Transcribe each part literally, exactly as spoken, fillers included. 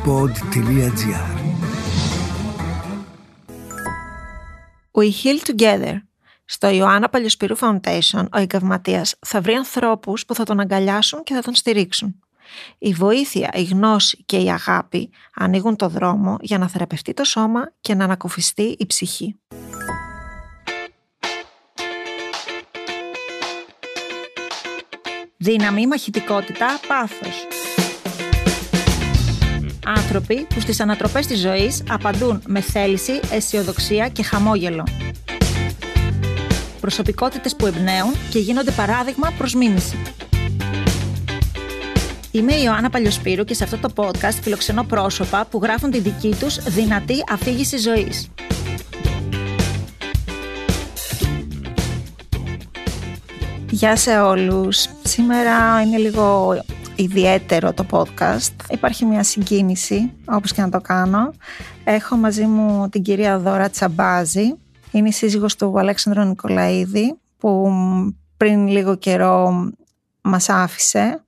pod τελεία gr. We heal together. Στο Ιωάννα Παλιοσπύρου Foundation, ο εγκαυματίας θα βρει ανθρώπους που θα τον αγκαλιάσουν και θα τον στηρίξουν. Η βοήθεια, η γνώση και η αγάπη ανοίγουν το δρόμο για να θεραπευτεί το σώμα και να ανακουφιστεί η ψυχή. Δύναμη, μαχητικότητα, πάθος. Άνθρωποι που στις ανατροπές της ζωής απαντούν με θέληση, αισιοδοξία και χαμόγελο. Προσωπικότητες που εμπνέουν και γίνονται παράδειγμα προς μίμηση. Είμαι η Ιωάννα Παλιοσπύρου και σε αυτό το podcast φιλοξενώ πρόσωπα που γράφουν τη δική τους δυνατή αφήγηση ζωής. Γεια σε όλους. Σήμερα είναι λίγο ιδιαίτερο το podcast. Υπάρχει μια συγκίνηση, όπως και να το κάνω. Έχω μαζί μου την κυρία Δώρα Τσαμπάζη. Είναι η σύζυγος του Αλέξανδρου Νικολαίδη, που πριν λίγο καιρό μας άφησε.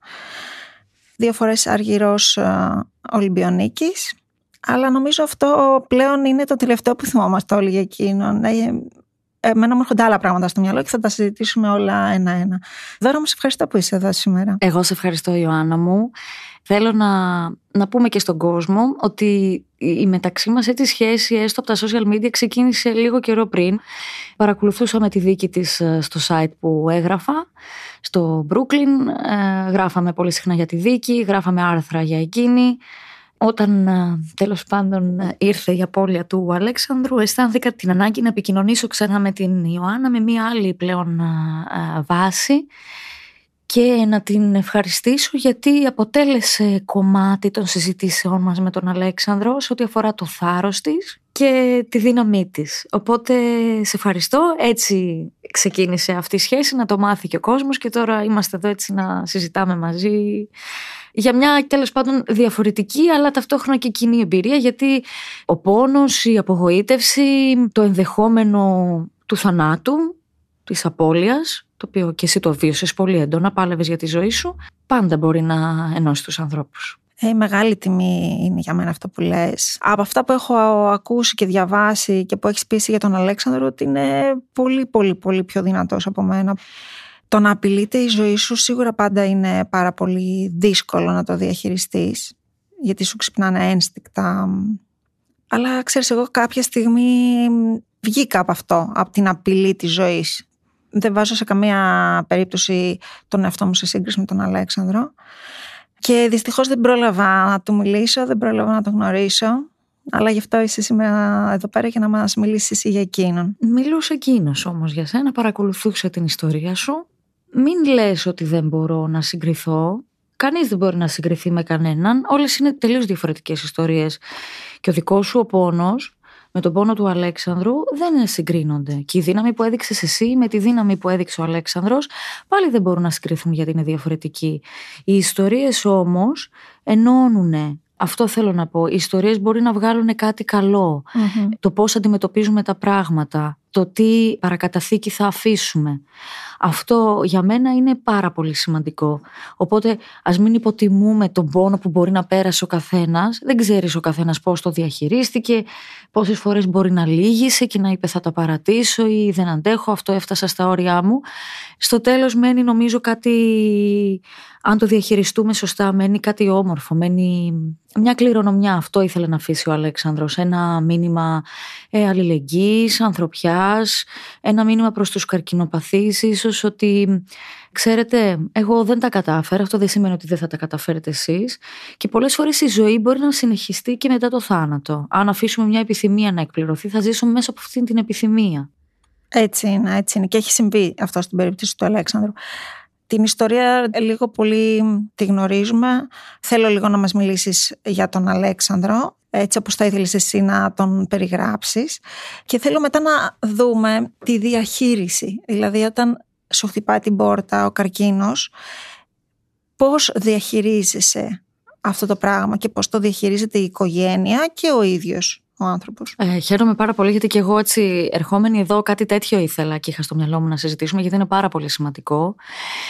Δύο φορές αργυρός Ολυμπιονίκης. Αλλά νομίζω αυτό πλέον είναι το τελευταίο που θυμόμαστε όλοι για εκείνον. Εμένα μου έρχονται άλλα πράγματα στο μυαλό και θα τα συζητήσουμε όλα ένα-ένα. Δώρα μου, σε ευχαριστώ που είσαι εδώ σήμερα. Εγώ σε ευχαριστώ, Ιωάννα μου. Θέλω να, να πούμε και στον κόσμο ότι η μεταξύ μας έτσι σχέση, έστω από τα social media, ξεκίνησε λίγο καιρό πριν. Παρακολουθούσαμε τη δίκη της στο site που έγραφα, στο Brooklyn. Ε, γράφαμε πολύ συχνά για τη δίκη, γράφαμε άρθρα για εκείνη. Όταν τέλος πάντων ήρθε η απώλεια του Αλέξανδρου, αισθάνθηκα την ανάγκη να επικοινωνήσω ξανά με την Ιωάννα με μία άλλη πλέον βάση και να την ευχαριστήσω γιατί αποτέλεσε κομμάτι των συζητήσεών μας με τον Αλέξανδρο σε ό,τι αφορά το θάρρος της και τη δύναμή της. Οπότε σε ευχαριστώ. Έτσι ξεκίνησε αυτή η σχέση, να το μάθει και ο κόσμος και τώρα είμαστε εδώ έτσι να συζητάμε μαζί για μια τέλος πάντων διαφορετική αλλά ταυτόχρονα και κοινή εμπειρία, γιατί ο πόνος, η απογοήτευση, το ενδεχόμενο του θανάτου, της απώλειας, το οποίο και εσύ το βίωσες πολύ έντονα, πάλευες για τη ζωή σου, πάντα μπορεί να ενώσει τους ανθρώπους. Ε, μεγάλη τιμή είναι για μένα αυτό που λες. Από αυτά που έχω ακούσει και διαβάσει και που έχεις πείσει για τον Αλέξανδρο, ότι είναι πολύ πολύ πολύ πιο δυνατός από μένα. Το να απειλείται η ζωή σου σίγουρα πάντα είναι πάρα πολύ δύσκολο να το διαχειριστείς, γιατί σου ξυπνάνε ένστικτα. Αλλά ξέρεις, εγώ κάποια στιγμή βγήκα από αυτό, από την απειλή της ζωής. Δεν βάζω σε καμία περίπτωση τον εαυτό μου σε σύγκριση με τον Αλέξανδρο. Και δυστυχώς δεν πρόλαβα να του μιλήσω, δεν πρόλαβα να τον γνωρίσω. Αλλά γι' αυτό είσαι σήμερα εδώ πέρα για να μας μιλήσεις εσύ για εκείνον. Μιλούσε εκείνος όμως για σένα, παρακολουθούσε την ιστορία σου. Μην λες ότι δεν μπορώ να συγκριθώ. Κανείς δεν μπορεί να συγκριθεί με κανέναν. Όλες είναι τελείως διαφορετικές ιστορίες. Και ο δικός σου ο πόνος με τον πόνο του Αλέξανδρου δεν συγκρίνονται. Και η δύναμη που έδειξες εσύ με τη δύναμη που έδειξε ο Αλέξανδρος πάλι δεν μπορούν να συγκριθούν γιατί είναι διαφορετικοί. Οι ιστορίες όμως ενώνουνε. Αυτό θέλω να πω. Οι ιστορίες μπορεί να βγάλουν κάτι καλό. Mm-hmm. Το πώς αντιμετωπίζουμε τα πράγματα. Το τι παρακαταθήκη θα αφήσουμε. Αυτό για μένα είναι πάρα πολύ σημαντικό. Οπότε ας μην υποτιμούμε τον πόνο που μπορεί να πέρασε ο καθένας. Δεν ξέρεις ο καθένας πώς το διαχειρίστηκε, πόσες φορές μπορεί να λύγησε και να είπε θα τα παρατήσω ή δεν αντέχω, αυτό έφτασα στα όρια μου. Στο τέλος μένει νομίζω κάτι, αν το διαχειριστούμε σωστά, μένει κάτι όμορφο, μένει μια κληρονομιά. Αυτό ήθελε να αφήσει ο Αλέξανδρος. Ένα μήνυμα ε, αλληλεγγύης, ανθρωπιάς, ένα μήνυμα προς τους καρκινοπαθείς ίσως ότι ξέρετε, εγώ δεν τα κατάφερα, αυτό δεν σημαίνει ότι δεν θα τα καταφέρετε εσείς και πολλές φορές η ζωή μπορεί να συνεχιστεί και μετά το θάνατο. Αν αφήσουμε μια επιθυμία να εκπληρωθεί θα ζήσουμε μέσα από αυτήν την επιθυμία. Έτσι είναι, έτσι είναι και έχει συμβεί αυτό στην περίπτωση του Αλέξανδρου. Την ιστορία λίγο πολύ τη γνωρίζουμε. Θέλω λίγο να μας μιλήσεις για τον Αλέξανδρο, έτσι όπως θα ήθελες εσύ να τον περιγράψεις. Και θέλω μετά να δούμε τη διαχείριση. Δηλαδή όταν σου χτυπάει την πόρτα ο καρκίνος, πώς διαχειρίζεσαι αυτό το πράγμα και πώς το διαχειρίζεται η οικογένεια και ο ίδιος ο άνθρωπος. Ε, χαίρομαι πάρα πολύ γιατί και εγώ έτσι ερχόμενη εδώ κάτι τέτοιο ήθελα και είχα στο μυαλό μου να συζητήσουμε, γιατί είναι πάρα πολύ σημαντικό.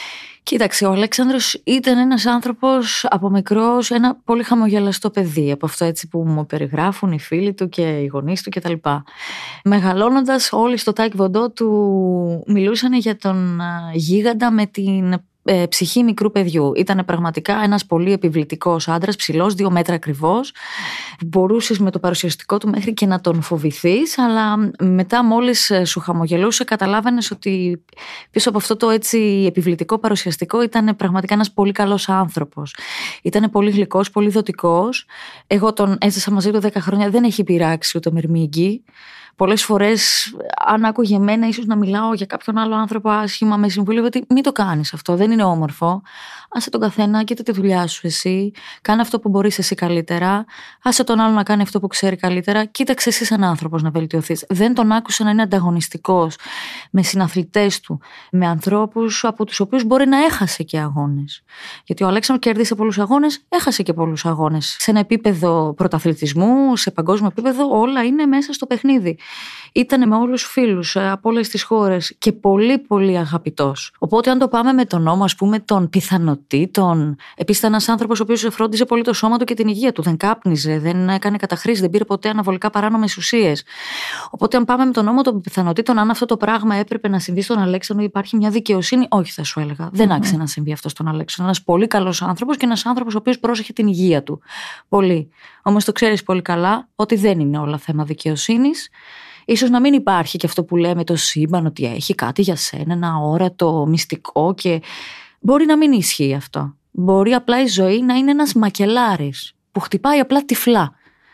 Κοίταξε, ο Αλέξανδρος ήταν ένας άνθρωπος από μικρός, ένα πολύ χαμογελαστό παιδί, από αυτό έτσι που μου περιγράφουν οι φίλοι του και οι γονείς του κτλ. Μεγαλώνοντας, όλοι στο Τάικβοντό του μιλούσαν για τον γίγαντα με την ε, ψυχή μικρού παιδιού. Ήταν πραγματικά ένας πολύ επιβλητικός άντρας, ψηλός, δύο μέτρα ακριβώς. Μπορούσες με το παρουσιαστικό του μέχρι και να τον φοβηθείς, αλλά μετά μόλις σου χαμογελούσε καταλάβαινες ότι πίσω από αυτό το έτσι επιβλητικό παρουσιαστικό ήταν πραγματικά ένας πολύ καλός άνθρωπος. Ήταν πολύ γλυκός, πολύ δοτικός. Εγώ τον έζησα μαζί του δέκα χρόνια, δεν έχει πειράξει ούτε μυρμήγκι. Πολλές φορές, αν άκουγε εμένα, ίσως να μιλάω για κάποιον άλλο άνθρωπο άσχημα, με συμβούλευε ότι μην το κάνεις αυτό, δεν είναι όμορφο. Άσε τον καθένα, κοίτα τη δουλειά σου εσύ, κάνε αυτό που μπορείς εσύ καλύτερα. Άσε τον άλλο να κάνει αυτό που ξέρει καλύτερα. Κοίταξε εσύ σαν άνθρωπος να βελτιωθείς. Δεν τον άκουσα να είναι ανταγωνιστικός με συναθλητές του, με ανθρώπους από τους οποίους μπορεί να έχασε και αγώνες. Γιατί ο Αλέξανδρος κέρδισε πολλούς αγώνες, έχασε και πολλούς αγώνες. Σε ένα επίπεδο πρωταθλητισμού, σε παγκόσμιο επίπεδο, όλα είναι μέσα στο παιχνίδι. Ήταν με όλους τους φίλους από όλες τις χώρες και πολύ πολύ αγαπητός. Οπότε αν το πάμε με τον νόμο, ας πούμε, των πιθανοτήτων, επίσης ήταν ένας άνθρωπος ο οποίος φρόντιζε πολύ το σώμα του και την υγεία του, δεν κάπνιζε, δεν έκανε καταχρήσεις, δεν πήρε ποτέ αναβολικά παράνομες ουσίες. Οπότε αν πάμε με τον νόμο των πιθανοτήτων, αν αυτό το πράγμα έπρεπε να συμβεί στον Αλέξανδρο, υπάρχει μια δικαιοσύνη, όχι θα σου έλεγα. Δεν άξιζε mm-hmm. να συμβεί αυτό στον Αλέξανδρο. Ένας πολύ καλός άνθρωπος και ένας άνθρωπος ο οποίος πρόσεχε την υγεία του. Πολύ. Όμως το ξέρεις πολύ καλά ότι δεν είναι όλα θέμα δικαιοσύνης. Ίσως να μην υπάρχει και αυτό που λέμε το σύμπαν, ότι έχει κάτι για σένα, ένα αόρατο μυστικό, και μπορεί να μην ισχύει αυτό. Μπορεί απλά η ζωή να είναι ένας μακελάρης που χτυπάει απλά τυφλά.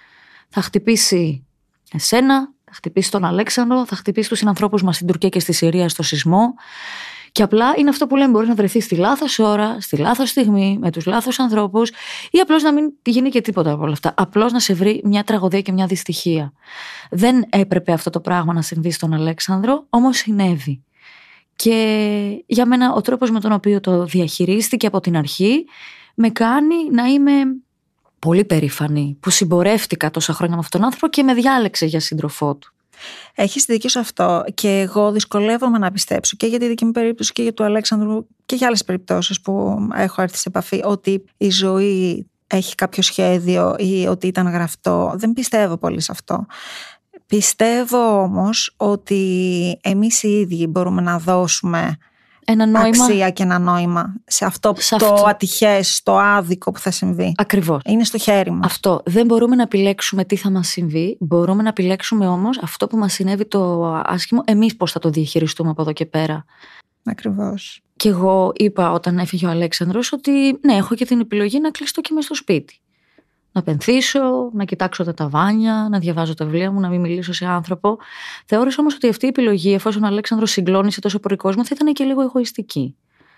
Θα χτυπήσει εσένα, θα χτυπήσει τον Αλέξανδρο, θα χτυπήσει τους συνανθρώπους μας στην Τουρκία και στη Συρία στο σεισμό. Και απλά είναι αυτό που λέμε, μπορεί να βρεθεί στη λάθος ώρα, στη λάθος στιγμή, με τους λάθος ανθρώπους, ή απλώς να μην γίνει και τίποτα από όλα αυτά. Απλώς να σε βρει μια τραγωδία και μια δυστυχία. Δεν έπρεπε αυτό το πράγμα να συμβεί στον Αλέξανδρο, όμως συνέβη. Και για μένα ο τρόπος με τον οποίο το διαχειρίστηκε από την αρχή με κάνει να είμαι πολύ περήφανη που συμπορεύτηκα τόσα χρόνια με αυτόν τον άνθρωπο και με διάλεξε για σύντροφό του. Έχεις δίκιο σε αυτό, και εγώ δυσκολεύομαι να πιστέψω και για τη δική μου περίπτωση και για του Αλέξανδρου και για άλλες περιπτώσεις που έχω έρθει σε επαφή ότι η ζωή έχει κάποιο σχέδιο ή ότι ήταν γραφτό. Δεν πιστεύω πολύ σε αυτό. Πιστεύω όμως ότι εμείς οι ίδιοι μπορούμε να δώσουμε ένα νόημα, αξία και ένα νόημα σε αυτό, σε το αυτό. ατυχές, το άδικο που θα συμβεί. Ακριβώς. Είναι στο χέρι μας. Αυτό. Δεν μπορούμε να επιλέξουμε τι θα μας συμβεί. Μπορούμε να επιλέξουμε όμως αυτό που μας συνέβη το άσχημο, εμείς πώς θα το διαχειριστούμε από εδώ και πέρα. Ακριβώς. Και εγώ είπα όταν έφυγε ο Αλέξανδρος ότι ναι, έχω και την επιλογή να κλειστώ και μες στο σπίτι. Να πενθήσω, να κοιτάξω τα ταβάνια, να διαβάζω τα βιβλία μου, να μην μιλήσω σε άνθρωπο. Θεώρησα όμως ότι αυτή η επιλογή, εφόσον ο Αλέξανδρος συγκλώνησε τόσο πολύ κόσμο, θα ήταν και λίγο εγωιστική.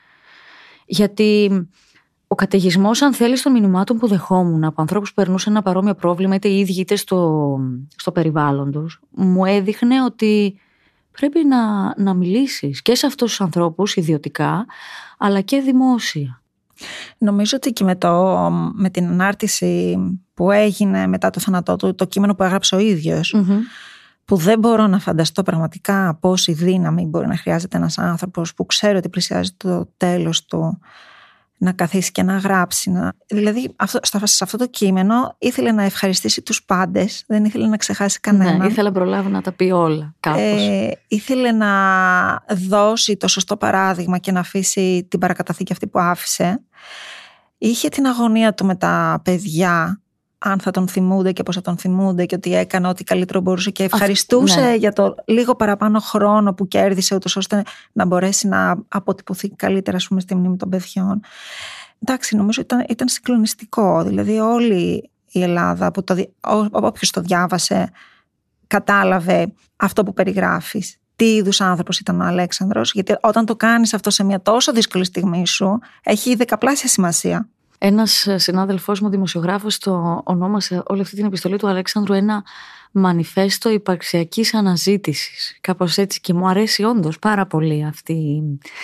Γιατί ο καταιγισμός, αν θέλεις, των μηνυμάτων που δεχόμουν από ανθρώπους που περνούσαν ένα παρόμοιο πρόβλημα, είτε οι ίδιοι είτε στο, στο περιβάλλον τους, μου έδειχνε ότι πρέπει να, να μιλήσεις και σε αυτούς τους ανθρώπους ιδιωτικά, αλλά και δημόσια. Νομίζω ότι και με, το, με την ανάρτηση που έγινε μετά το θάνατό του, το κείμενο που έγραψε ο ίδιος, mm-hmm. που δεν μπορώ να φανταστώ πραγματικά πόση δύναμη μπορεί να χρειάζεται ένας άνθρωπος που ξέρει ότι πλησιάζει το τέλος του, να καθίσει και να γράψει. Να... Δηλαδή αυτό, σε αυτό το κείμενο ήθελε να ευχαριστήσει τους πάντες, δεν ήθελε να ξεχάσει κανέναν. Ναι, ήθελε να προλάβει να τα πει όλα κάπως. Ε, ήθελε να δώσει το σωστό παράδειγμα και να αφήσει την παρακαταθήκη αυτή που άφησε. Είχε την αγωνία του με τα παιδιά, αν θα τον θυμούνται και πώς θα τον θυμούνται, και ότι έκανε ό,τι καλύτερο μπορούσε και ευχαριστούσε ναι. για το λίγο παραπάνω χρόνο που κέρδισε, ούτως ώστε να μπορέσει να αποτυπωθεί καλύτερα, ας πούμε, στη μνήμη των παιδιών. Εντάξει, νομίζω ήταν, ήταν συγκλονιστικό. Δηλαδή όλη η Ελλάδα, που το, όποιος το διάβασε, κατάλαβε αυτό που περιγράφεις. Τι είδους άνθρωπος ήταν ο Αλέξανδρος, γιατί όταν το κάνεις αυτό σε μια τόσο δύσκολη στιγμή σου, έχει δεκαπλάσια σημασία. Ένας συνάδελφός μου, δημοσιογράφος, το ονόμασε όλη αυτή την επιστολή του Αλέξανδρου ένα μανιφέστο υπαρξιακής αναζήτησης. Κάπως έτσι, και μου αρέσει όντως πάρα πολύ αυτή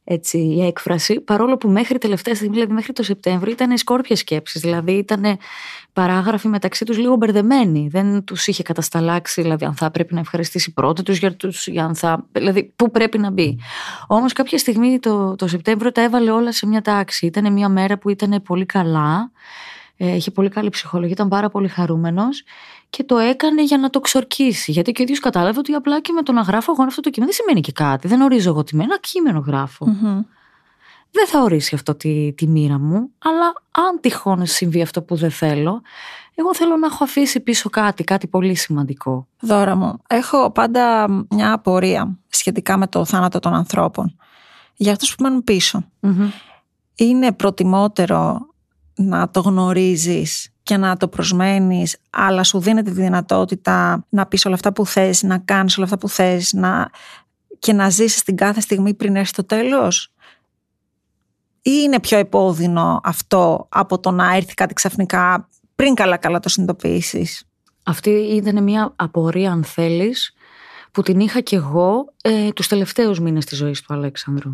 έτσι, η έκφραση, παρόλο που μέχρι τελευταία στιγμή, δηλαδή μέχρι το Σεπτέμβριο, ήταν σκόρπιες σκέψεις. Δηλαδή ήταν παράγραφοι μεταξύ τους λίγο μπερδεμένοι. Δεν τους είχε κατασταλάξει, δηλαδή αν θα πρέπει να ευχαριστήσει πρώτα τους για τους, για αν θα, δηλαδή πού πρέπει να μπει. Όμως κάποια στιγμή το, το Σεπτέμβριο τα έβαλε όλα σε μια τάξη. Ήταν μια μέρα που ήταν πολύ καλά, ε, είχε πολύ καλή ψυχολογία, ήταν πάρα πολύ χαρούμενος. Και το έκανε για να το ξορκίσει. Γιατί και ο ίδιος κατάλαβε ότι απλά και με το να γράφω εγώ αυτό το κείμενο δεν σημαίνει και κάτι. Δεν ορίζω εγώ τι με ένα κείμενο γράφω. Mm-hmm. Δεν θα ορίσει αυτό τη, τη μοίρα μου, αλλά αν τυχόν συμβεί αυτό που δεν θέλω, εγώ θέλω να έχω αφήσει πίσω κάτι, κάτι πολύ σημαντικό. Δώρα μου, έχω πάντα μια απορία σχετικά με το θάνατο των ανθρώπων. Για αυτούς που μένουν πίσω. Mm-hmm. Είναι προτιμότερο να το γνωρίζεις και να το προσμένεις, αλλά σου δίνεται τη δυνατότητα να πεις όλα αυτά που θες, να κάνεις όλα αυτά που θες να... και να ζήσεις την κάθε στιγμή πριν έρθει το τέλος? Ή είναι πιο επώδυνο αυτό από το να έρθει κάτι ξαφνικά πριν καλά καλά το συνειδητοποιήσεις? Αυτή ήταν μια απορία, αν θέλεις, που την είχα κι εγώ ε, τους τελευταίους μήνες της ζωής του Αλέξανδρου.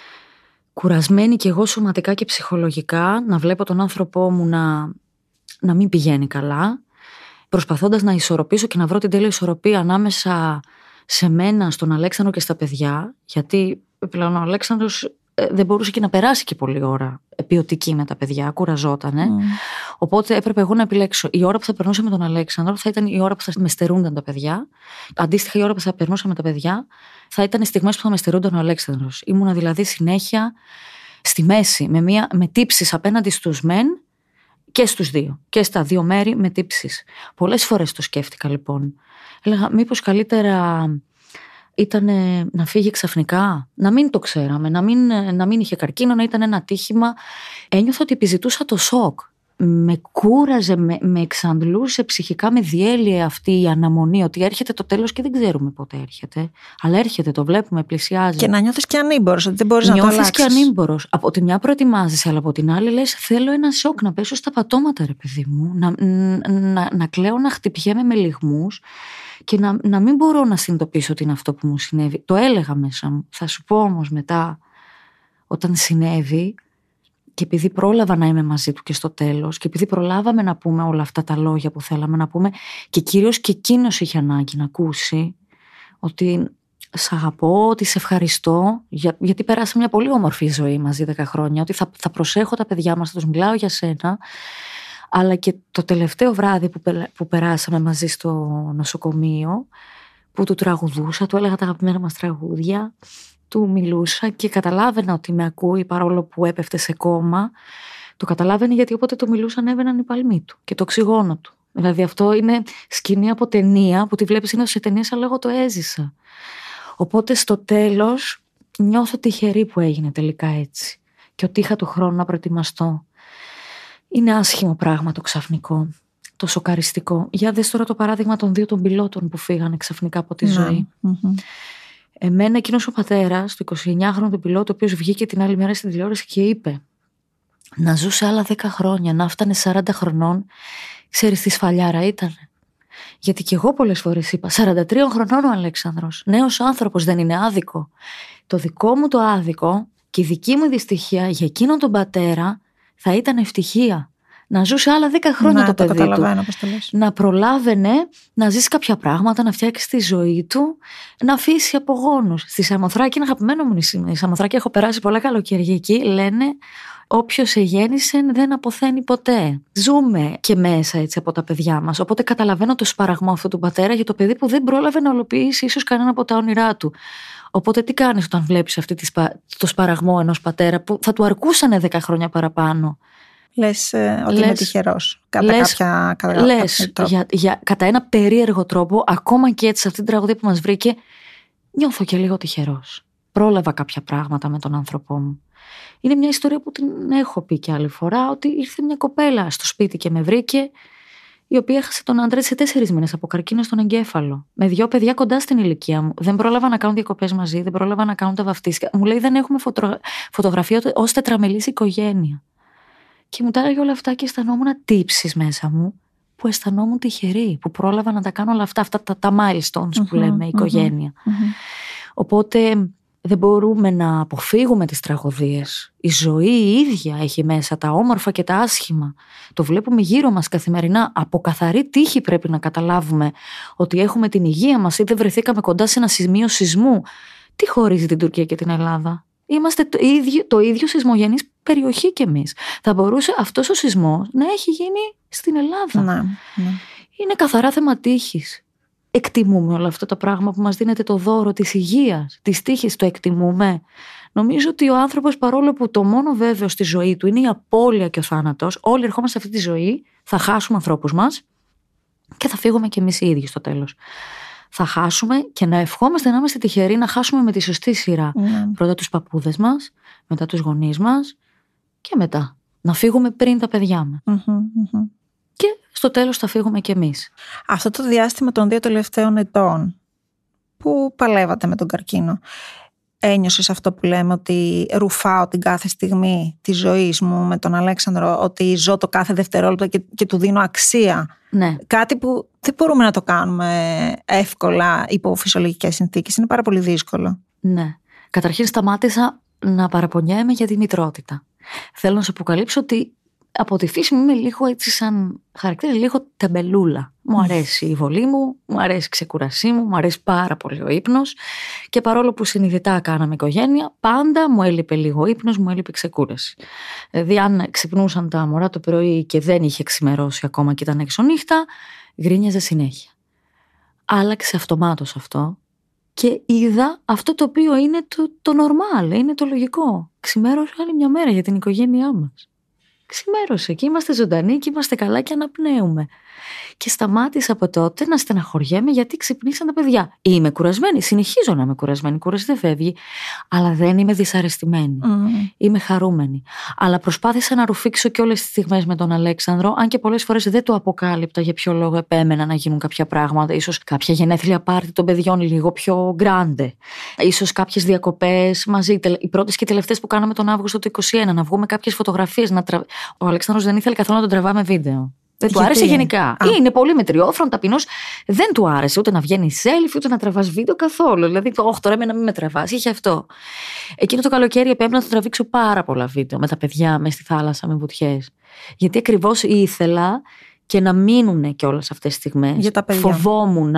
Κουρασμένη κι εγώ σωματικά και ψυχολογικά, να βλέπω τον άνθρωπό μου να, να μην πηγαίνει καλά, προσπαθώντας να ισορροπήσω και να βρω την τέλεια ισορροπία ανάμεσα σε μένα, στον Αλέξανδρο και στα παιδιά, γιατί πλέον ο Αλέξανδρος δεν μπορούσε και να περάσει και πολλή ώρα ποιοτική με τα παιδιά, κουραζότανε. Mm. Οπότε έπρεπε εγώ να επιλέξω. Η ώρα που θα περνούσα με τον Αλέξανδρο θα ήταν η ώρα που θα με στερούνταν τα παιδιά. Αντίστοιχα, η ώρα που θα περνούσα με τα παιδιά θα ήταν οι στιγμές που θα με στερούνταν ο Αλέξανδρος. Ήμουνα δηλαδή συνέχεια στη μέση, με, μια, με τύψεις απέναντι στους μεν και στους δύο. Και στα δύο μέρη με τύψεις. Πολλές φορές το σκέφτηκα λοιπόν. Έλεγα, μήπως καλύτερα ήταν να φύγει ξαφνικά, να μην το ξέραμε, να μην, να μην είχε καρκίνο, να ήταν ένα ατύχημα. Ένιωθα ότι επιζητούσα το σοκ. Με κούραζε, με, με εξαντλούσε ψυχικά, με διέλυε αυτή η αναμονή ότι έρχεται το τέλος και δεν ξέρουμε πότε έρχεται. Αλλά έρχεται, το βλέπουμε, πλησιάζει. Και να νιώθεις και ανήμπορος, ότι δεν μπορείς να το αλλάξεις. Νιώθεις και ανήμπορος. Από τη μια προετοιμάζεσαι, αλλά από την άλλη λες, θέλω ένα σοκ, να πέσω στα πατώματα, ρε παιδί μου, να, να, να, να κλαίω, να χτυπιέμαι με λυγμούς. Και να, να μην μπορώ να συνειδητοποιήσω ότι είναι αυτό που μου συνέβη. Το έλεγα μέσα μου. Θα σου πω όμως μετά, όταν συνέβη, και επειδή πρόλαβα να είμαι μαζί του και στο τέλος, και επειδή προλάβαμε να πούμε όλα αυτά τα λόγια που θέλαμε να πούμε, και κυρίως και εκείνος είχε ανάγκη να ακούσει ότι σ' αγαπώ, ότι σε ευχαριστώ, για, γιατί περάσαμε μια πολύ όμορφη ζωή μαζί δέκα χρόνια, ότι θα, θα προσέχω τα παιδιά μας, θα τους μιλάω για σένα. Αλλά και το τελευταίο βράδυ που, που περάσαμε μαζί στο νοσοκομείο, που του τραγουδούσα, του έλεγα τα αγαπημένα μας τραγούδια, του μιλούσα και καταλάβαινα ότι με ακούει παρόλο που έπεφτε σε κόμμα. Το καταλάβαινε γιατί όποτε το μιλούσα ανέβαιναν οι παλμοί του και το οξυγόνο του. Δηλαδή αυτό είναι σκηνή από ταινία που τη βλέπεις είναι σε ταινίες, αλλά εγώ το έζησα. Οπότε στο τέλος νιώθω τυχερή που έγινε τελικά έτσι και ότι είχα το χρόνο να προετοιμαστώ. Είναι άσχημο πράγμα το ξαφνικό, το σοκαριστικό. Για δες τώρα το παράδειγμα των δύο των πιλότων που φύγανε ξαφνικά από τη ναι. ζωή. Mm-hmm. Εμένα εκείνος ο πατέρας, το εικοσιεννιάχρονο του πιλότο, ο οποίος βγήκε την άλλη μέρα στην τηλεόραση και είπε να ζούσε άλλα δέκα χρόνια, να φτάνε σαράντα χρονών, ξέρεις τι σφαλιάρα ήτανε. Γιατί και εγώ πολλές φορές είπα, σαράντα τριών χρονών ο Αλέξανδρος, νέος άνθρωπος, δεν είναι άδικο? Το δικό μου το άδικο και η δική μου δυστυχία για εκείνον τον πατέρα θα ήταν ευτυχία. Να ζούσε άλλα δέκα χρόνια να, το παιδί το του. Το να προλάβαινε να ζήσει κάποια πράγματα, να φτιάξει τη ζωή του, να αφήσει απογόνους. Στη Σαμοθράκη, είναι αγαπημένο μου νησί. Στη Σαμοθράκη έχω περάσει πολλά καλοκαίρια εκεί. Λένε, όποιος εγέννησε δεν αποθαίνει ποτέ. Ζούμε και μέσα έτσι από τα παιδιά μας. Οπότε καταλαβαίνω το σπαραγμό αυτού του πατέρα για το παιδί που δεν πρόλαβε να ολοποιήσει ίσως κανένα από τα όνειρά του. Οπότε τι κάνεις όταν βλέπεις αυτή τη σπα... το σπαραγμό ενός πατέρα που θα του αρκούσανε δέκα χρόνια παραπάνω? Λες ε, ότι λες, είναι τυχερός κατά, λες, κάποια, κατά λες, κάποιο τρόπο. Για, για, κατά ένα περίεργο τρόπο, ακόμα και έτσι σε αυτή την τραγωδία που μας βρήκε, νιώθω και λίγο τυχερός. Πρόλαβα κάποια πράγματα με τον άνθρωπό μου. Είναι μια ιστορία που την έχω πει και άλλη φορά, ότι ήρθε μια κοπέλα στο σπίτι και με βρήκε, η οποία έχασε τον άντρα της σε τέσσερις μήνες από καρκίνο στον εγκέφαλο. Με δύο παιδιά κοντά στην ηλικία μου. Δεν πρόλαβα να κάνουν διακοπές μαζί, δεν πρόλαβα να κάνουν τα βαφτίσια. Μου λέει δεν έχουμε φωτο... φωτογραφία ως τετραμελής οικογένεια. Και μου τα έλεγε όλα αυτά και αισθανόμουν τύψεις μέσα μου, που αισθανόμουν τυχερή, που πρόλαβα να τα κάνω όλα αυτά, αυτά τα, τα milestones που mm-hmm, λέμε, η οικογένεια. Mm-hmm. Οπότε Δεν μπορούμε να αποφύγουμε τις τραγωδίες. Η ζωή η ίδια έχει μέσα τα όμορφα και τα άσχημα. Το βλέπουμε γύρω μας καθημερινά. Από καθαρή τύχη πρέπει να καταλάβουμε ότι έχουμε την υγεία μας ή δεν βρεθήκαμε κοντά σε ένα σημείο σεισμού. Τι χωρίζει την Τουρκία και την Ελλάδα? Είμαστε το ίδιο, το ίδιο σεισμογενής περιοχή κι εμείς. Θα μπορούσε αυτός ο σεισμός να έχει γίνει στην Ελλάδα. Ναι, ναι. Είναι καθαρά θέμα τύχης. Εκτιμούμε όλα αυτά τα πράγματα που μας δίνεται το δώρο της υγείας, της τύχης, το εκτιμούμε? Νομίζω ότι ο άνθρωπος, παρόλο που το μόνο βέβαιο στη ζωή του είναι η απώλεια και ο θάνατος, όλοι ερχόμαστε σε αυτή τη ζωή, θα χάσουμε ανθρώπους μας και θα φύγουμε κι εμείς οι ίδιοι στο τέλος. Θα χάσουμε και να ευχόμαστε να είμαστε τυχεροί να χάσουμε με τη σωστή σειρά. Mm. Πρώτα τους παππούδες μας, μετά τους γονείς μας και μετά να φύγουμε πριν τα παιδιά μας. Mm-hmm, mm-hmm. Και στο τέλος θα φύγουμε κι εμείς. Αυτό το διάστημα των δύο τελευταίων ετών που παλεύατε με τον καρκίνο, ένιωσες αυτό που λέμε ότι ρουφάω την κάθε στιγμή της ζωής μου με τον Αλέξανδρο, ότι ζω το κάθε δευτερόλεπτο και, και του δίνω αξία? Ναι. Κάτι που δεν μπορούμε να το κάνουμε εύκολα υπό φυσιολογικές συνθήκες. Είναι πάρα πολύ δύσκολο. Ναι. Καταρχήν σταμάτησα να παραπονιέμαι για τη μητρότητα. Θέλω να σου αποκαλύψω ότι από τη φύση μου είμαι λίγο έτσι σαν χαρακτήρα, λίγο τεμπελούλα. Μου αρέσει η βολή μου, μου αρέσει η ξεκουρασή μου, μου αρέσει πάρα πολύ ο ύπνος και παρόλο που συνειδητά κάναμε οικογένεια, πάντα μου έλειπε λίγο ύπνος, μου έλειπε ξεκούραση. Δηλαδή αν ξυπνούσαν τα μωρά το πρωί και δεν είχε ξημερώσει ακόμα και ήταν έξω νύχτα, γκρίνιαζε συνέχεια. Άλλαξε αυτομάτως αυτό και είδα αυτό το οποίο είναι το, το normal, είναι το λογικό. Ξημέρωσε άλλη μια μέρα για την οικογένειά μας. Ξημέρωσε και είμαστε ζωντανοί και είμαστε καλά και αναπνέουμε. Και σταμάτησα από τότε να στεναχωριέμαι γιατί ξυπνήσαν τα παιδιά. Είμαι κουρασμένη, συνεχίζω να είμαι κουρασμένη, η κούραση δεν φεύγει, αλλά δεν είμαι δυσαρεστημένη. Mm. Είμαι χαρούμενη. Αλλά προσπάθησα να ρουφήξω και όλες τις στιγμές με τον Αλέξανδρο, αν και πολλές φορές δεν το αποκάλυπτα για ποιο λόγο επέμενα να γίνουν κάποια πράγματα. Ίσως κάποια γενέθλια πάρτι των παιδιών λίγο πιο γκράντε. Ίσως κάποιες διακοπές μαζί. Οι πρώτες και τελευταίες που κάναμε τον Αύγουστο του είκοσι ένα, να βγούμε κάποιες φωτογραφίες. Να τρα... Ο Αλέξανδρος δεν ήθελε καθόλου να τον τραβάμε βίντεο. Δεν του άρεσε γενικά. Α. Είναι πολύ μετριόφρον, ταπεινός. Δεν του άρεσε ούτε να βγαίνει selfie, ούτε να τραβάς βίντεο καθόλου. Δηλαδή, όχι, τώρα να μην με τραβάς. Είχε αυτό. Εκείνο το καλοκαίρι επέμενα να του τραβήξω πάρα πολλά βίντεο με τα παιδιά, με στη θάλασσα, με βουτιές. Γιατί ακριβώς ήθελα και να μείνουν και όλες αυτές τις στιγμές. Φοβόμουν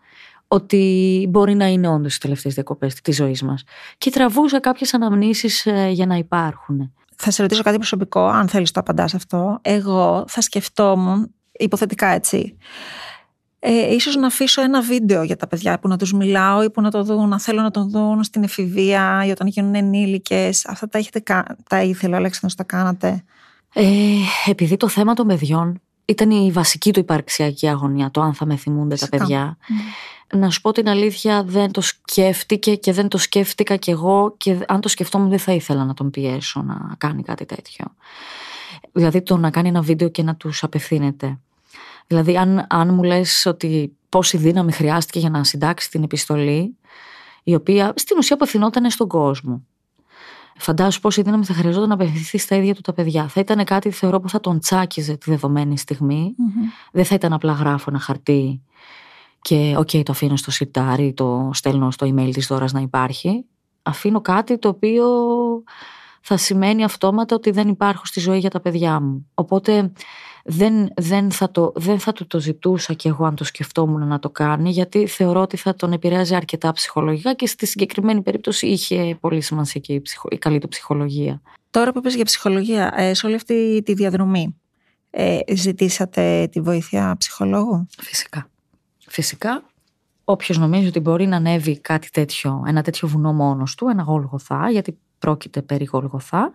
ότι μπορεί να είναι όντως οι τελευταίες διακοπές της ζωής μας. Και τραβούσα κάποιες αναμνήσεις για να υπάρχουν. Θα σε ρωτήσω κάτι προσωπικό, αν θέλεις το απαντάς αυτό. Εγώ θα σκεφτόμουν, υποθετικά έτσι, ε, ίσως να αφήσω ένα βίντεο για τα παιδιά που να τους μιλάω ή που να το δουν, να θέλω να το δουν στην εφηβεία ή όταν γίνουν ενήλικες. Αυτά τα, έχετε, τα ήθελε ο Αλέξανδρος, τα κάνατε? Ε, επειδή το θέμα των παιδιών ήταν η βασική του υπαρξιακή αγωνία, το αν θα με θυμούνται τα παιδιά. Mm. Να σου πω την αλήθεια, δεν το σκέφτηκε και δεν το σκέφτηκα κι εγώ και αν το σκεφτόμουν δεν θα ήθελα να τον πιέσω να κάνει κάτι τέτοιο. Δηλαδή το να κάνει ένα βίντεο και να τους απευθύνεται. Δηλαδή αν, αν μου λες ότι πόση δύναμη χρειάστηκε για να συντάξει την επιστολή, η οποία στην ουσία απευθυνόταν στον κόσμο. Φαντάσου πόση δύναμη θα χρειαζόταν να απευθυνθεί στα ίδια του τα παιδιά. Θα ήταν κάτι, θεωρώ, που θα τον τσάκιζε τη δεδομένη στιγμή. Mm-hmm. Δεν θα ήταν απλά γράφω ένα χαρτί και οκ, okay, το αφήνω στο σιρτάρι, το στέλνω στο email της δώρας να υπάρχει. Αφήνω κάτι το οποίο θα σημαίνει αυτόματα ότι δεν υπάρχω στη ζωή για τα παιδιά μου. Οπότε δεν, δεν, θα, το, δεν θα του το ζητούσα κι εγώ αν το σκεφτόμουν να το κάνει, γιατί θεωρώ ότι θα τον επηρέαζε αρκετά ψυχολογικά και στη συγκεκριμένη περίπτωση είχε πολύ σημασία και η, ψυχο, η καλή του ψυχολογία. Τώρα που είπες για ψυχολογία, ε, σε όλη αυτή τη διαδρομή ε, ζητήσατε τη βοήθεια ψυχολόγου? Φυσικά. Φυσικά. Όποιος νομίζει ότι μπορεί να ανέβει κάτι τέτοιο, ένα τέτοιο βουνό μόνος του, ένα Γολγοθά, γιατί πρόκειται περί Γολγοθά,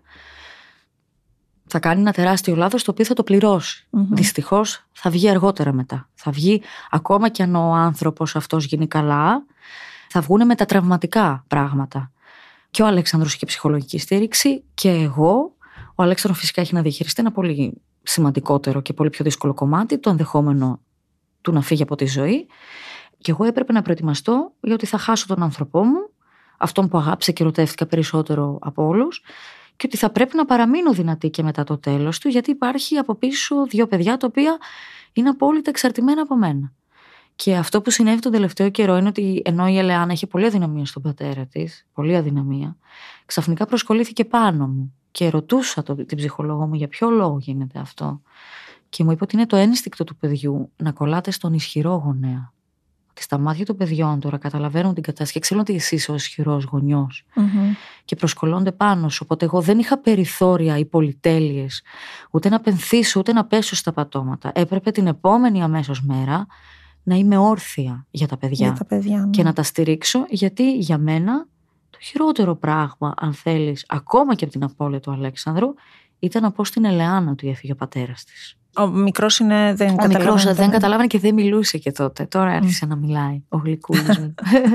θα κάνει ένα τεράστιο λάθος το οποίο θα το πληρώσει. Mm-hmm. Δυστυχώς θα βγει αργότερα μετά. Θα βγει, ακόμα κι αν ο άνθρωπος αυτός γίνει καλά, θα βγουν μετατραυματικά πράγματα. Και ο Αλέξανδρος είχε ψυχολογική στήριξη και εγώ. Ο Αλέξανδρος φυσικά έχει να διαχειριστεί ένα πολύ σημαντικότερο και πολύ πιο δύσκολο κομμάτι, το ενδεχόμενο του να φύγει από τη ζωή. Και εγώ έπρεπε να προετοιμαστώ για ότι θα χάσω τον άνθρωπό μου, αυτόν που αγάπησα και ερωτεύτηκα περισσότερο από όλους, και ότι θα πρέπει να παραμείνω δυνατή και μετά το τέλος του, γιατί υπάρχει από πίσω δύο παιδιά τα οποία είναι απόλυτα εξαρτημένα από μένα. Και αυτό που συνέβη τον τελευταίο καιρό είναι ότι ενώ η Ελεάνα είχε πολλή αδυναμία στον πατέρα της, πολλή αδυναμία, ξαφνικά προσκολήθηκε πάνω μου και ρωτούσα το, την ψυχολόγο μου για ποιο λόγο γίνεται αυτό. Και μου είπε ότι είναι το ένστικτο του παιδιού να κολλάτε στον ισχυρό γονέα. Ότι στα μάτια των παιδιών τώρα καταλαβαίνουν την κατάσταση και ξέρουν ότι εσύ είσαι ο ισχυρός γονιός. Mm-hmm. Και προσκολώνται πάνω σου. Οπότε εγώ δεν είχα περιθώρια ή πολυτέλειες, ούτε να πενθήσω, ούτε να πέσω στα πατώματα. Έπρεπε την επόμενη αμέσως μέρα να είμαι όρθια για τα παιδιά, για τα παιδιά ναι. Και να τα στηρίξω, γιατί για μένα το χειρότερο πράγμα, αν θέλεις, ακόμα και από την απώλεια του Αλέξανδρου, ήταν να πω στην Ελεάνα ότι έφυγε ο πατέρας της. Ο μικρός είναι, δεν καταλάβαινε. Ο μικρός δεν καταλάβαινε και δεν μιλούσε και τότε. Τώρα άρχισε mm. να μιλάει ο γλυκούλης μου.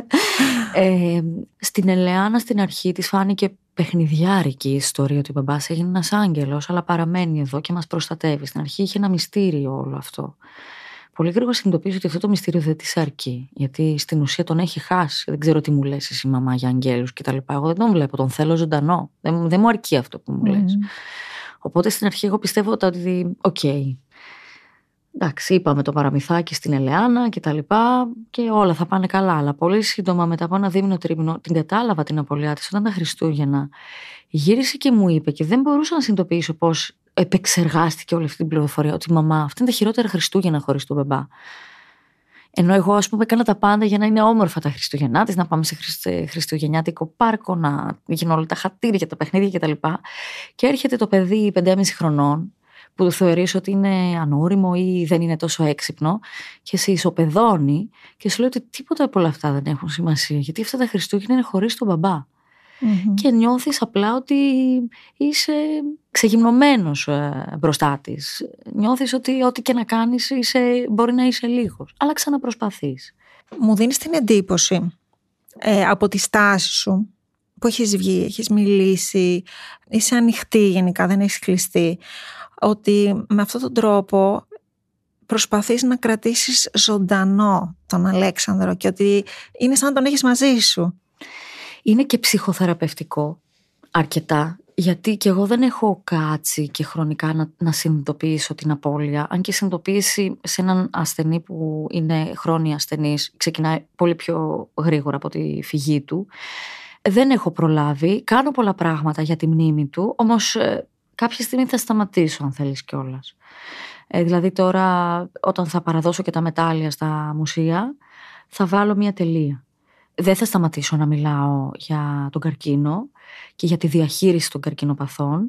ε, στην Ελεάνα στην αρχή της φάνηκε παιχνιδιάρικη η ιστορία ότι ο μπαμπάς έγινε ένας άγγελος, αλλά παραμένει εδώ και μας προστατεύει. Στην αρχή είχε ένα μυστήριο όλο αυτό. Πολύ γρήγορα συνειδητοποίησε ότι αυτό το μυστήριο δεν της αρκεί. Γιατί στην ουσία τον έχει χάσει. Δεν ξέρω τι μου λες εσύ, μαμά, για αγγέλους κτλ. Εγώ δεν τον βλέπω, τον θέλω ζωντανό. Δεν, δεν μου αρκεί αυτό που μου mm. λες. Οπότε στην αρχή εγώ πιστεύω ότι, οκ, okay, εντάξει, είπαμε το παραμυθάκι στην Ελεάνα και τα λοιπά και όλα θα πάνε καλά. Αλλά πολύ σύντομα μετά από ένα δίμηνο τρίμηνο την κατάλαβα την απώλειά της όταν τα Χριστούγεννα. Γύρισε και μου είπε και δεν μπορούσα να συνειδητοποιήσω πώς επεξεργάστηκε όλη αυτή την πληροφορία. Ότι μαμά, αυτά είναι τα χειρότερα Χριστούγεννα χωρίς τον μπαμπά. Ενώ εγώ, ας πούμε, έκανα τα πάντα για να είναι όμορφα τα Χριστούγεννά της, να πάμε σε χριστουγεννιάτικο πάρκο, να γίνουν όλα τα χατήρια, τα παιχνίδια κτλ. Και έρχεται το παιδί πεντέμισι χρονών, που το θεωρείς ότι είναι ανώριμο ή δεν είναι τόσο έξυπνο, και σε ισοπεδώνει και σου λέει ότι τίποτα από όλα αυτά δεν έχουν σημασία, γιατί αυτά τα Χριστούγεννα είναι χωρίς τον μπαμπά. Mm-hmm. Και νιώθεις απλά ότι είσαι ξεγυμνωμένος μπροστά της. Νιώθεις ότι ό,τι και να κάνεις είσαι, μπορεί να είσαι λίγος, αλλά ξαναπροσπαθείς. Μου δίνεις την εντύπωση ε, από τη στάση σου που έχεις βγει, έχεις μιλήσει, είσαι ανοιχτή γενικά, δεν έχεις κλειστεί, ότι με αυτόν τον τρόπο προσπαθείς να κρατήσεις ζωντανό τον Αλέξανδρο και ότι είναι σαν να τον έχεις μαζί σου. Είναι και ψυχοθεραπευτικό αρκετά, γιατί και εγώ δεν έχω κάτσει και χρονικά να, να συνειδητοποιήσω την απώλεια. Αν και η συνειδητοποίηση σε έναν ασθενή που είναι χρόνια ασθενής ξεκινάει πολύ πιο γρήγορα από τη φυγή του. Δεν έχω προλάβει, κάνω πολλά πράγματα για τη μνήμη του, όμως ε, κάποια στιγμή θα σταματήσω αν θέλεις κιόλας. Ε, δηλαδή τώρα όταν θα παραδώσω και τα μετάλλια στα μουσεία θα βάλω μια τελεία. Δεν θα σταματήσω να μιλάω για τον καρκίνο και για τη διαχείριση των καρκινοπαθών,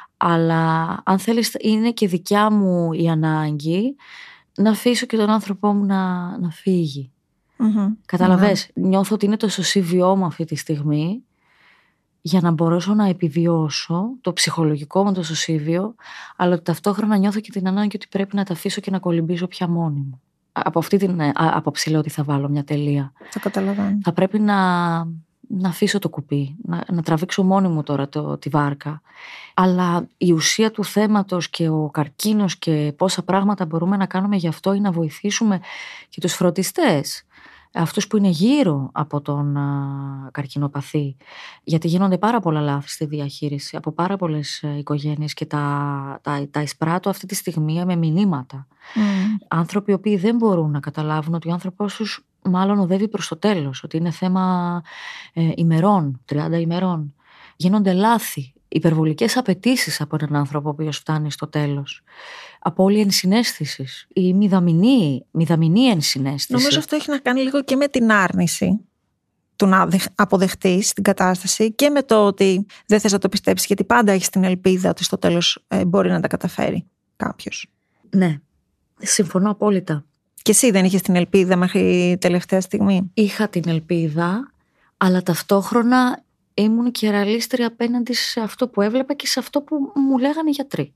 αλλά αν θέλεις είναι και δικιά μου η ανάγκη να αφήσω και τον άνθρωπό μου να, να φύγει. Mm-hmm. Καταλαβες, mm-hmm. Νιώθω ότι είναι το σωσίβιό μου αυτή τη στιγμή για να μπορέσω να επιβιώσω το ψυχολογικό μου το σωσίβιο, αλλά ότι ταυτόχρονα νιώθω και την ανάγκη ότι πρέπει να τα αφήσω και να κολυμπήσω πια μόνη μου. Από αυτή την άποψη λέω ότι θα βάλω μια τελεία. Θα καταλαβαίνω. Θα πρέπει να, να αφήσω το κουπί, να, να τραβήξω μόνη μου τώρα το, τη βάρκα. Αλλά η ουσία του θέματος και ο καρκίνος και πόσα πράγματα μπορούμε να κάνουμε γι' αυτό ή να βοηθήσουμε και τους φροντιστές, αυτούς που είναι γύρω από τον α, καρκινοπαθή, γιατί γίνονται πάρα πολλά λάθη στη διαχείριση από πάρα πολλές οικογένειες και τα, τα, τα εισπράττω αυτή τη στιγμή με μηνύματα. Mm. Άνθρωποι οι οποίοι δεν μπορούν να καταλάβουν ότι ο άνθρωπος τους μάλλον οδεύει προς το τέλος, ότι είναι θέμα ε, ημερών, τριάντα ημερών. Γίνονται λάθη, υπερβολικές απαιτήσεις από έναν άνθρωπο ο οποίος φτάνει στο τέλος. Απώλεια ενσυναίσθησης ή μηδαμινή, μηδαμινή ενσυναίσθηση. Νομίζω αυτό έχει να κάνει λίγο και με την άρνηση του να αποδεχτείς την κατάσταση και με το ότι δεν θες να το πιστέψεις, γιατί πάντα έχεις την ελπίδα ότι στο τέλος ε, μπορεί να τα καταφέρει κάποιος. Ναι, συμφωνώ απόλυτα. Και εσύ δεν είχες την ελπίδα μέχρι τελευταία στιγμή? Είχα την ελπίδα, αλλά ταυτόχρονα ήμουν και ρεαλίστρια απέναντι σε αυτό που έβλεπα και σε αυτό που μου λέγανε οι γιατροί.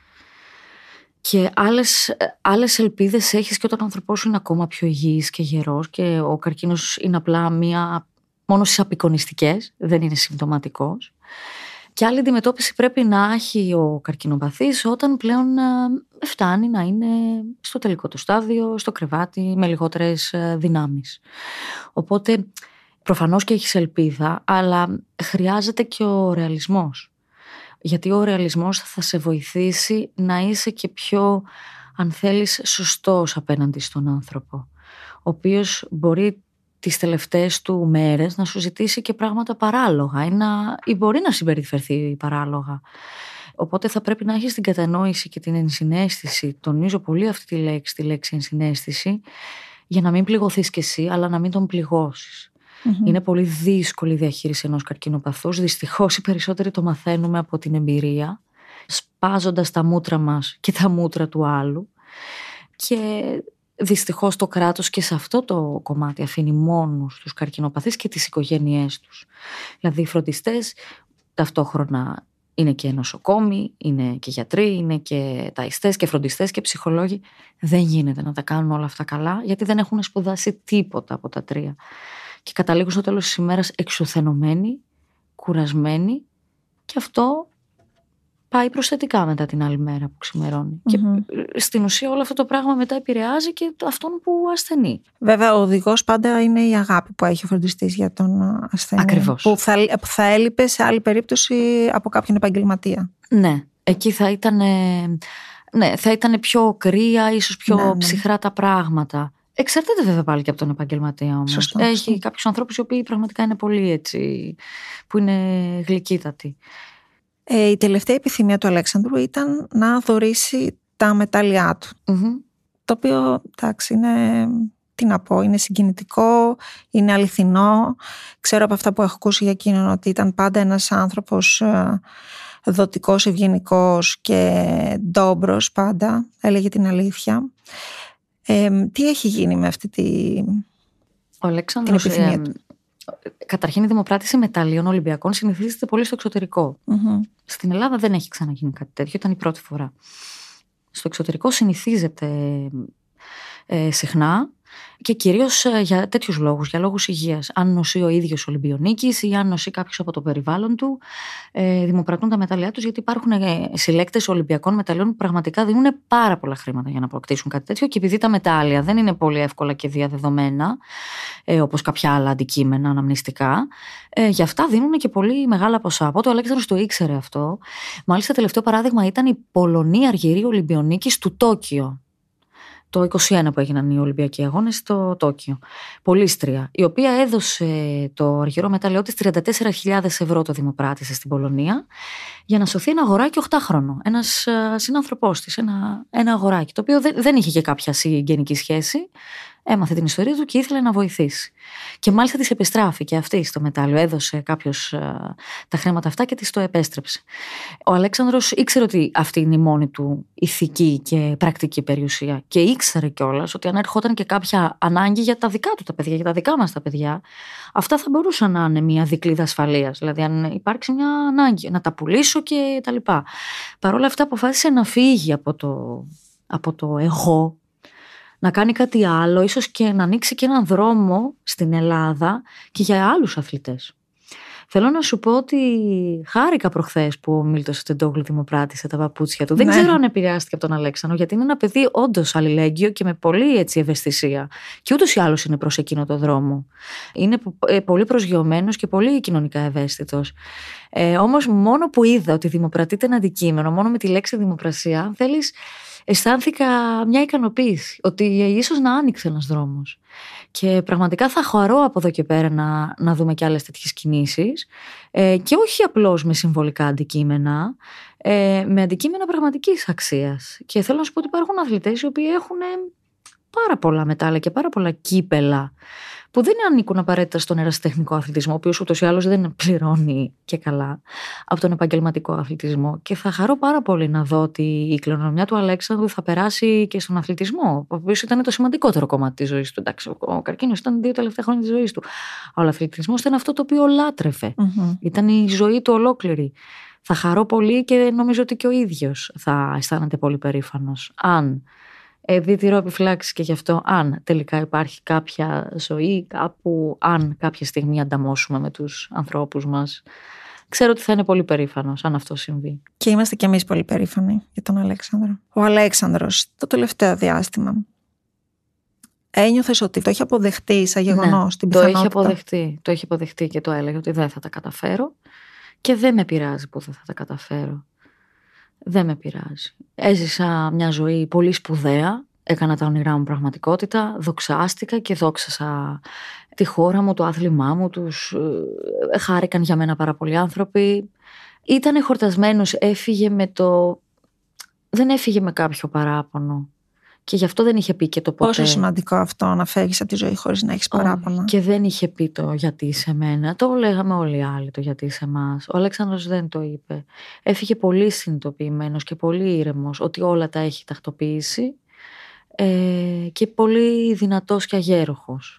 Και άλλες, άλλες ελπίδες έχεις και όταν ο άνθρωπός σου είναι ακόμα πιο υγιής και γερός και ο καρκίνος είναι απλά μία, μόνο στις απεικονιστικές, δεν είναι συμπτωματικός. Και άλλη αντιμετώπιση πρέπει να έχει ο καρκινοπαθής όταν πλέον φτάνει να είναι στο τελικό του στάδιο, στο κρεβάτι, με λιγότερες δυνάμεις. Οπότε προφανώς και έχεις ελπίδα, αλλά χρειάζεται και ο ρεαλισμός. Γιατί ο ρεαλισμός θα σε βοηθήσει να είσαι και πιο, αν θέλεις, σωστός απέναντι στον άνθρωπο. ο οποίος μπορεί τις τελευταίες του μέρες να σου ζητήσει και πράγματα παράλογα ή, να, ή μπορεί να συμπεριφερθεί παράλογα. Οπότε θα πρέπει να έχεις την κατανόηση και την ενσυναίσθηση, τονίζω πολύ αυτή τη λέξη, τη λέξη ενσυναίσθηση, για να μην πληγωθείς κι εσύ, αλλά να μην τον πληγώσεις. Mm-hmm. Είναι πολύ δύσκολη η διαχείριση ενός καρκινοπαθούς. Δυστυχώς οι περισσότεροι το μαθαίνουμε από την εμπειρία, σπάζοντας τα μούτρα μας και τα μούτρα του άλλου. Και δυστυχώς το κράτος και σε αυτό το κομμάτι αφήνει μόνους τους καρκινοπαθείς και τις οικογένειές τους. Δηλαδή οι φροντιστές ταυτόχρονα είναι και νοσοκόμοι, είναι και γιατροί, είναι και ταϊστές και φροντιστές και ψυχολόγοι. Δεν γίνεται να τα κάνουν όλα αυτά καλά, γιατί δεν έχουν σπουδάσει τίποτα από τα τρία. Και καταλήγουν στο τέλος της ημέρας εξουθενωμένοι, κουρασμένοι, και αυτό πάει προσθετικά μετά την άλλη μέρα που ξημερώνει. Mm-hmm. Και στην ουσία όλο αυτό το πράγμα μετά επηρεάζει και αυτόν που ασθενεί. Βέβαια, ο οδηγός πάντα είναι η αγάπη που έχει ο φροντιστής για τον ασθενή. Ακριβώς. Που θα, που θα έλειπε σε άλλη περίπτωση από κάποιον επαγγελματία. Ναι, εκεί θα ήταν, ναι, θα ήταν πιο κρύα, ίσως πιο ναι, ναι. ψυχρά τα πράγματα. Εξαρτάται βέβαια πάλι και από τον επαγγελματία όμως. Σωστό, έχει σωστό. κάποιους ανθρώπους οι οποίοι πραγματικά είναι πολύ έτσι, που είναι γλυκύτατοι. Ε, η τελευταία επιθυμία του Αλέξανδρου ήταν να δωρήσει τα μετάλλια του. Mm-hmm. Το οποίο, εντάξει, είναι, τι να πω, είναι συγκινητικό, είναι αληθινό. Ξέρω από αυτά που έχω ακούσει για εκείνον ότι ήταν πάντα ένας άνθρωπος ε, δοτικός, ευγενικός και ντόμπρος πάντα, έλεγε την αλήθεια. Ε, τι έχει γίνει με αυτή τη, Ο Αλέξανδρος, την επιθυμία του? Καταρχήν, η δημοπράτηση μεταλλίων Ολυμπιακών συνηθίζεται πολύ στο εξωτερικό. Mm-hmm. Στην Ελλάδα δεν έχει ξαναγίνει κάτι τέτοιο, ήταν η πρώτη φορά. Στο εξωτερικό συνηθίζεται ε, συχνά και κυρίως ε, για τέτοιους λόγους, για λόγους υγείας. Αν νοσεί ο ίδιος Ολυμπιονίκης ή αν νοσεί κάποιος από το περιβάλλον του, ε, δημοπρατούν τα μετάλλια τους, γιατί υπάρχουν ε, συλλέκτες Ολυμπιακών μεταλλίων που πραγματικά δίνουν πάρα πολλά χρήματα για να αποκτήσουν κάτι τέτοιο, και επειδή τα μετάλλια δεν είναι πολύ εύκολα και διαδεδομένα, ε, όπως κάποια άλλα αντικείμενα αναμνηστικά, ε, για αυτά δίνουν και πολύ μεγάλα ποσά. Οπότε ο Αλέξανδρος το ήξερε αυτό. Μάλιστα, τελευταίο παράδειγμα ήταν η Πολωνή Αργυρή Ολυμπιονίκης του Τόκιο. Το είκοσι ένα που έγιναν οι Ολυμπιακοί Αγώνες στο Τόκιο. Πολίστρια, η οποία έδωσε το αργυρό μετάλλιό της τριάντα τέσσερις χιλιάδες ευρώ, το δημοπράτησε στην Πολωνία, για να σωθεί ένα αγοράκι οκτάχρονο. Ένας συνάνθρωπός της, ένα, ένα αγοράκι, το οποίο δεν, δεν είχε και κάποια συγγενική σχέση. Έμαθε την ιστορία του και ήθελε να βοηθήσει. Και μάλιστα της επιστράφηκε αυτή στο μετάλλιο. Έδωσε κάποιος α, τα χρήματα αυτά και της το επέστρεψε. Ο Αλέξανδρος ήξερε ότι αυτή είναι η μόνη του ηθική και πρακτική περιουσία. Και ήξερε κιόλας ότι αν ερχόταν και κάποια ανάγκη για τα δικά του τα παιδιά, για τα δικά μας τα παιδιά, αυτά θα μπορούσαν να είναι μια δικλείδα ασφαλείας. Δηλαδή, αν υπάρξει μια ανάγκη, να τα πουλήσω και τα λοιπά. Παρ' όλα αυτά, αποφάσισε να φύγει από το, από το εγώ, να κάνει κάτι άλλο, ίσως και να ανοίξει και έναν δρόμο στην Ελλάδα και για άλλους αθλητές. Θέλω να σου πω ότι χάρηκα προχθές που ο Μίλτος Τεντόγλου δημοπράτησε τα παπούτσια του. Ναι. Δεν ξέρω αν επηρεάστηκε από τον Αλέξανδρο, γιατί είναι ένα παιδί όντως αλληλέγγυο και με πολλή έτσι ευαισθησία. Και ούτως ή άλλως είναι προς εκείνο το δρόμο. Είναι πολύ προσγειωμένος και πολύ κοινωνικά ευαίσθητος. Ε, όμως, μόνο που είδα ότι δημοπρατείται ένα αντικείμενο, μόνο με τη λέξη δημοπρασία, αν θέλεις, αισθάνθηκα μια ικανοποίηση, ότι ίσως να άνοιξε ένας δρόμος. Και πραγματικά θα χαρώ από εδώ και πέρα να, να δούμε και άλλες τέτοιες κινήσεις, ε, και όχι απλώς με συμβολικά αντικείμενα, ε, με αντικείμενα πραγματικής αξίας. Και θέλω να σου πω ότι υπάρχουν αθλητές οι οποίοι έχουν πάρα πολλά μετάλλια και πάρα πολλά κύπελα, που δεν ανήκουν απαραίτητα στον ερασιτεχνικό αθλητισμό, ο οποίος ούτως ή άλλως δεν πληρώνει και καλά από τον επαγγελματικό αθλητισμό. Και θα χαρώ πάρα πολύ να δω ότι η κληρονομιά του Αλέξανδρου θα περάσει και στον αθλητισμό, ο οποίος ήταν το σημαντικότερο κομμάτι της ζωής του. Εντάξει, ο καρκίνος ήταν δύο τελευταία χρόνια της ζωής του. Ο αθλητισμός ήταν αυτό το οποίο λάτρευε. Mm-hmm. Ήταν η ζωή του ολόκληρη. Θα χαρώ πολύ και νομίζω ότι και ο ίδιος θα αισθάνεται πολύ περήφανος αν. Ε, διατηρώ επιφυλάξεις και γι' αυτό, αν τελικά υπάρχει κάποια ζωή κάπου, αν κάποια στιγμή ανταμώσουμε με τους ανθρώπους μας, ξέρω ότι θα είναι πολύ περήφανος αν αυτό συμβεί. Και είμαστε κι εμείς πολύ περήφανοι για τον Αλέξανδρο. Ο Αλέξανδρος το τελευταίο διάστημα ένιωθες ότι το έχει αποδεχτεί σαν γεγονός, ναι, την πιθανότητα? Το έχει αποδεχτεί, το έχει αποδεχτεί και το έλεγε ότι δεν θα τα καταφέρω και δεν με πειράζει που δεν θα τα καταφέρω. Δεν με πειράζει. Έζησα μια ζωή πολύ σπουδαία Έκανα τα όνειρά μου πραγματικότητα, δοξάστηκα και δόξασα τη χώρα μου, το άθλημά μου, τους ε, χάρηκαν για μένα πάρα πολλοί άνθρωποι. Ήτανε χορτασμένος, έφυγε με το... δεν έφυγε με κάποιο παράπονο. Και γι' αυτό δεν είχε πει και το ποτέ. Πόσο σημαντικό αυτό να φεύγεις από τη ζωή χωρίς να έχεις παράπονα. Και δεν είχε πει το γιατί σε μένα. Το λέγαμε όλοι οι άλλοι το γιατί σε εμάς. Ο Αλέξανδρος δεν το είπε. Έφυγε πολύ συνειδητοποιημένος και πολύ ήρεμος ότι όλα τα έχει τακτοποιήσει ε, και πολύ δυνατός και αγέροχος.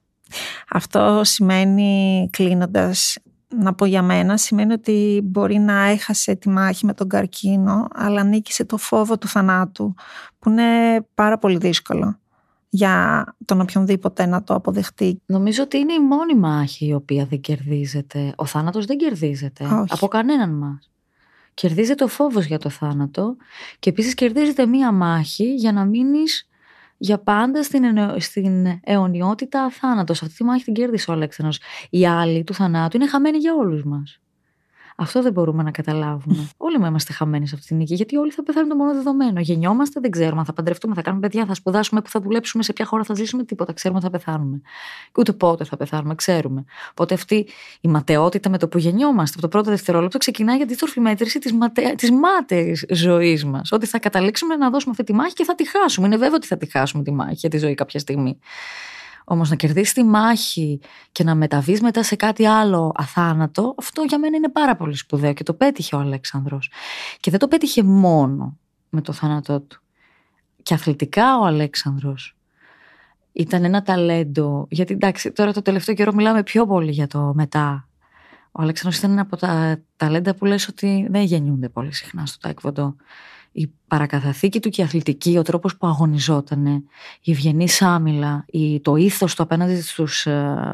Αυτό σημαίνει, κλείνοντας, να πω για μένα, σημαίνει ότι μπορεί να έχασε τη μάχη με τον καρκίνο, αλλά νίκησε το φόβο του θανάτου, που είναι πάρα πολύ δύσκολο για τον οποιονδήποτε να το αποδεχτεί. Νομίζω ότι είναι η μόνη μάχη η οποία δεν κερδίζεται. Ο θάνατος δεν κερδίζεται. Όχι. Από κανέναν μας. Κερδίζεται ο φόβος για το θάνατο και επίσης κερδίζεται μία μάχη για να μείνεις για πάντα στην, αιω... στην αιωνιότητα αθάνατος. Αυτή τη μάχη την κέρδισε ο Αλέξανδρος. Οι άλλοι του θανάτου είναι χαμένοι για όλους μας. Αυτό δεν μπορούμε να καταλάβουμε. Όλοι μα είμαστε χαμένοι σε αυτή την νίκη, γιατί όλοι θα πεθάνουν το μόνο δεδομένο. Γεννιόμαστε, δεν ξέρουμε αν θα παντρευτούμε, θα κάνουμε παιδιά, θα σπουδάσουμε, που θα δουλέψουμε, σε ποια χώρα θα ζήσουμε, τίποτα. Ξέρουμε ότι θα πεθάνουμε. Ούτε πότε θα πεθάνουμε, ξέρουμε. Οπότε αυτή η ματαιότητα με το που γεννιόμαστε, από το πρώτο δευτερόλεπτο, ξεκινάει για τη τροφή μέτρηση τη ματε... μάταιης ζωής μας. Ότι θα καταλήξουμε να δώσουμε αυτή τη μάχη και θα τη χάσουμε. Είναι βέβαιο ότι θα τη χάσουμε τη μάχη για τη ζωή κάποια στιγμή. Όμως να κερδίσεις τη μάχη και να μεταβείς μετά σε κάτι άλλο αθάνατο, αυτό για μένα είναι πάρα πολύ σπουδαίο και το πέτυχε ο Αλέξανδρος. Και δεν το πέτυχε μόνο με το θάνατό του. Και αθλητικά ο Αλέξανδρος ήταν ένα ταλέντο, γιατί εντάξει τώρα το τελευταίο καιρό μιλάμε πιο πολύ για το μετά. Ο Αλέξανδρος ήταν ένα από τα ταλέντα που λες ότι δεν γεννιούνται πολύ συχνά στο τάικβοντο. Η παρακαταθήκη του και η αθλητική, ο τρόπος που αγωνιζότανε, η ευγενής άμυλα, η, το ήθος του απέναντι στους,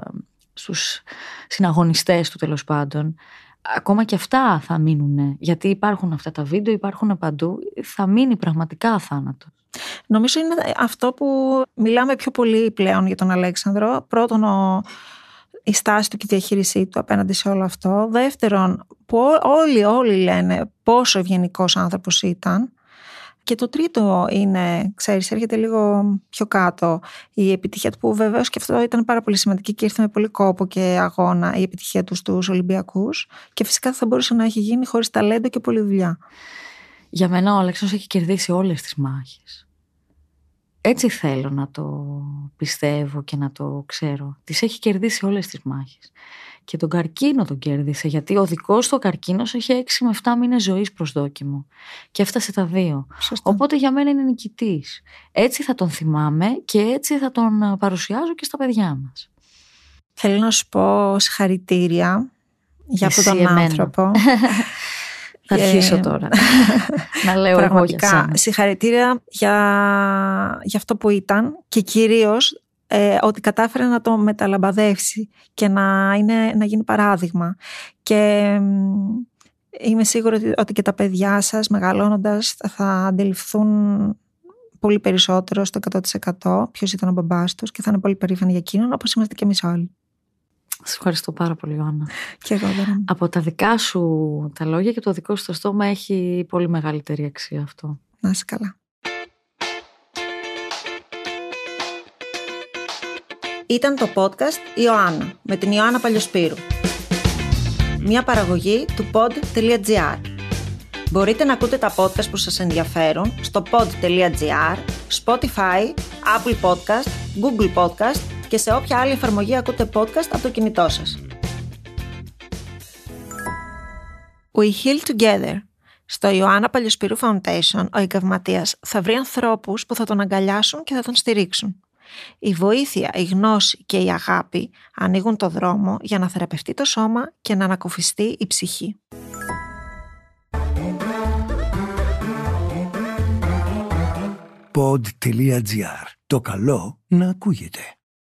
στους συναγωνιστές του τέλος πάντων, ακόμα και αυτά θα μείνουν, γιατί υπάρχουν αυτά τα βίντεο, υπάρχουν παντού, θα μείνει πραγματικά αθάνατο. Νομίζω είναι αυτό που μιλάμε πιο πολύ πλέον για τον Αλέξανδρο. Πρώτον, ο, η στάση του και η διαχείρισή του απέναντι σε όλο αυτό. Δεύτερον, που όλοι, όλοι λένε πόσο ευγενικός άνθρωπος ήταν. Και το τρίτο είναι, ξέρεις, έρχεται λίγο πιο κάτω η επιτυχία του, που βεβαίως και αυτό ήταν πάρα πολύ σημαντική και ήρθε με πολύ κόπο και αγώνα η επιτυχία του στους Ολυμπιακούς. Και φυσικά θα μπορούσε να έχει γίνει χωρίς ταλέντο και πολλή δουλειά. Για μένα ο Αλέξανδρος έχει κερδίσει όλες τις μάχες. Έτσι θέλω να το πιστεύω και να το ξέρω. Τις έχει κερδίσει όλες τις μάχες. Και τον καρκίνο τον κέρδισε, γιατί ο δικός του καρκίνος είχε έξι με επτά μήνες ζωής προσδόκιμο. Και έφτασε τα δύο. Σωστά. Οπότε για μένα είναι νικητής. Έτσι θα τον θυμάμαι και έτσι θα τον παρουσιάζω και στα παιδιά μας. Θέλω να σου πω συγχαρητήρια για Εσύ αυτόν τον εμένα. άνθρωπο. Θα αρχίσω τώρα να λέω εγώ για σένα. Συγχαρητήρια για, για αυτό που ήταν και κυρίως ε, ότι κατάφερε να το μεταλαμπαδεύσει και να, είναι, να γίνει παράδειγμα. Και ε, είμαι σίγουρη ότι, ότι και τα παιδιά σας μεγαλώνοντας θα αντιληφθούν πολύ περισσότερο στο εκατό τοις εκατό ποιος ήταν ο μπαμπάς τους και θα είναι πολύ περήφανοι για εκείνον, όπως είμαστε και εμείς όλοι. Σας ευχαριστώ πάρα πολύ, Ιωάννα. Και εγώ δεν. Από τα δικά σου τα λόγια και το δικό σου το στόμα έχει πολύ μεγαλύτερη αξία αυτό. Να είσαι καλά. Ήταν το podcast Ιωάννα με την Ιωάννα Παλιοσπύρου. Μια παραγωγή του pod.gr. Μπορείτε να ακούτε τα podcast που σας ενδιαφέρουν στο pod.gr, Spotify, Apple Podcast, Google Podcast και σε όποια άλλη εφαρμογή ακούτε podcast από το κινητό σας. We Heal Together. Στο Ιωάννα Παλιοσπύρου Foundation, ο εγκαυματίας θα βρει ανθρώπους που θα τον αγκαλιάσουν και θα τον στηρίξουν. Η βοήθεια, η γνώση και η αγάπη ανοίγουν το δρόμο για να θεραπευτεί το σώμα και να ανακουφιστεί η ψυχή. pod.gr. Το καλό να ακούγεται.